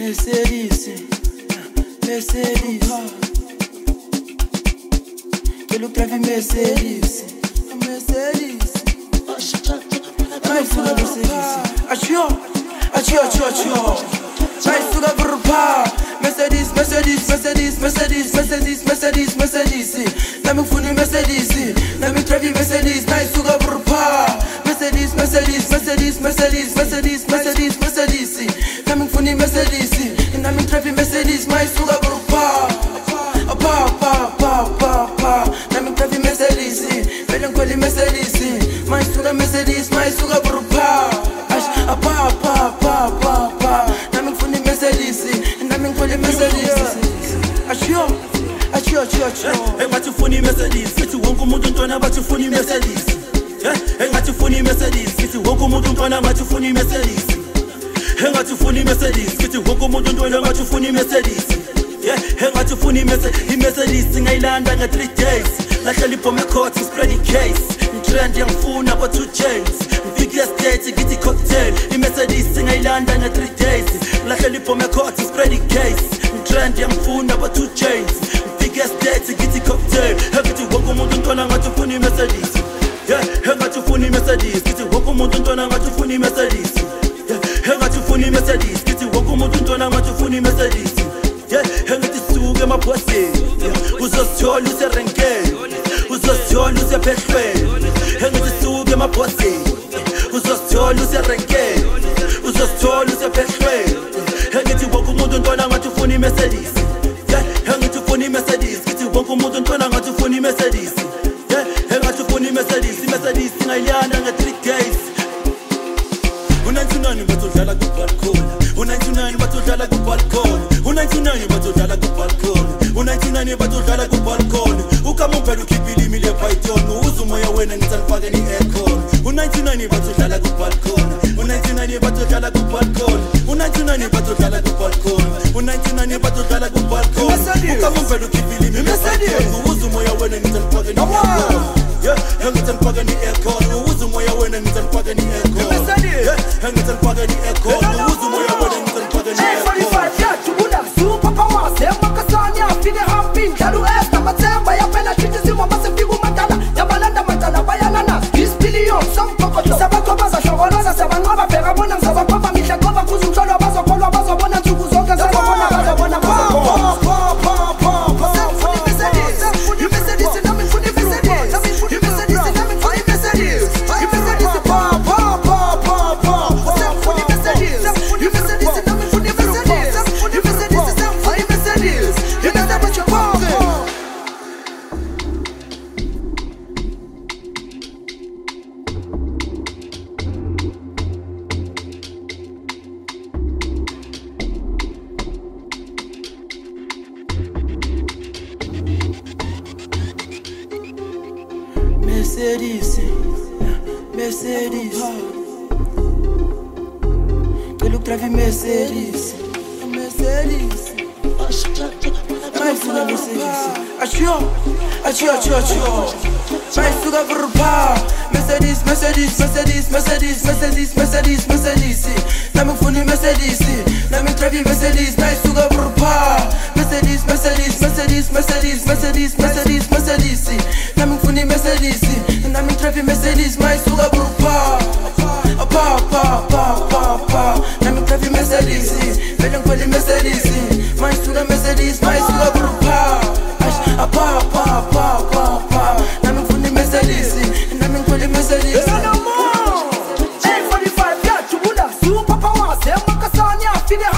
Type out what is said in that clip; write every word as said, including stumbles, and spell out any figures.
Mercedes, Mercedes. Que look drive Mercedes, Mercedes. Nice to the Mercedes. Achio, achio, achio, achio. Nice to the Burpa. Mercedes, Mercedes, Mercedes, Mercedes, Mercedes, Mercedes, Mercedes. Let me funny Mercedes. Let me drive Mercedes. Nice to the Burpa. Mercedes, Mercedes, Mercedes, Mercedes, Mercedes, Mercedes, Mercedes. Let me funny Mercedes. Let me drive Mercedes. Nice to the Burpa. Pa pa pa pa pa. Let me drive Mercedes. Feeling quality Mercedes. Nice to the Mercedes. Nice to the Burpa. Pa pa pa pa pa. Let me funny Mercedes. Let me quality Mercedes. Achio, achio, achio, achio. Hey, what you funny Mercedes? Get you one come on, don't know what you funny Mercedes. Hey, what you funny Mercedes? Get you one come on, don't know what you funny Mercedes. Hey, what you funny Mercedes? Get you one come on, don't know what you funny Mercedes. Yeah, hey, what you funny Mercedes? Mercedes sing island and three days. Like a lip on my court to spread the case. Trend young phone about two chains. Biggest state to get the cocktail. Mercedes sing island and three days. Like a lip on my court to spread the case. Trend young phone about two chains. Biggest state to get the cocktail. Hey, get you one come on, don't know what you funny Mercedes. Yeah, hey, what you funny Mercedes? Get you one come on, don't know what you funny Mercedes. Yeah, hey, what you funny Mercedes? Get you one come on, don't know what you funny Mercedes. Yeah, hey, get you suge my pussy. Uzosithola userenke. Uzosithola usephehlwe. Hey, get you suge my pussy. Uzosithola userenke. Uzosithola usephehlwe. Hey, get you wonke umuntu ntwana ngathi ufuna Mercedes. Yeah, hey, get you funny Mercedes. Get you wonke umuntu ntwana ngathi ufuna Mercedes. Yeah, hey, ngathi ufuna Mercedes. Mercedes ingayilanda nga three days. U-ninety-nine batodlala ku-balcony. U-ninety-nine batodlala ku-balcony. U-ninety-nine batodlala ku-balcony. U-ninety-nine batodlala ku-balcony. Ukama uphela ukhipha ilimi le-python. Uza umoya wena ngithi alifake ni-aircon. U-ninety-nine batodlala ku-balcony. U-ninety-nine batodlala ku-balcony. U-ninety-nine batodlala ku-balcony. U-ninety-nine batodlala ku-balcony. Ukama uphela ukhipha ilimi le-python. Uza umoya wena ngithi alifake ni-aircon. Yeah, ngithi alifake ni-aircon. Uza umoya wena ngithi alifake ni-aircon. Yeah, ngithi alifake ni-aircon. Uza umoya wena ngithi alifake ni-aircon. Super power, sema kasani afine hampin Dalu esta matemba ya pena chiti zima base figu matala Ya balanda matala bayanana This billion, some kokoto Saba koba za shogoloza, saba ngoba pera bona Saba koba misha koba kuzu mcholo bazo Kolwa bazo bona chuku zonga Saba bona bazo bona bazo bona Pa, pa, pa, pa Funi Mercedes You Mercedes, nami funi Mercedes You Mercedes, nami funi Mercedes You Mercedes, pa, pa, pa, pa, pa Funi Mercedes You Mercedes, nami funi Mercedes You Mercedes Mercedes, Mercedes. Que look drive Mercedes, Mercedes. Nice to the Mercedes. Achio, achio, achio, achio. Nice to the Burpa. Mercedes, Mercedes, Mercedes, Mercedes, Mercedes, Mercedes, Mercedes. Let me funny Mercedes. Let me drive Mercedes. Nice to the Burpa. Mercedes, Mercedes, Mercedes, Mercedes, Mercedes, Mercedes, Mercedes. Let me funny Mercedes. Let me drive Mercedes. Nice to the Burpa. Pa pa pa pa pa. Let me drive Mercedes. Feeling quality Mercedes. Nice to the Mercedes. Nice to the Burpa. Pa pa pa pa pa. Let me funny Mercedes. Let me quality Mercedes. No more. eight forty-five, yeah, chubula. Super power, sema kasani afine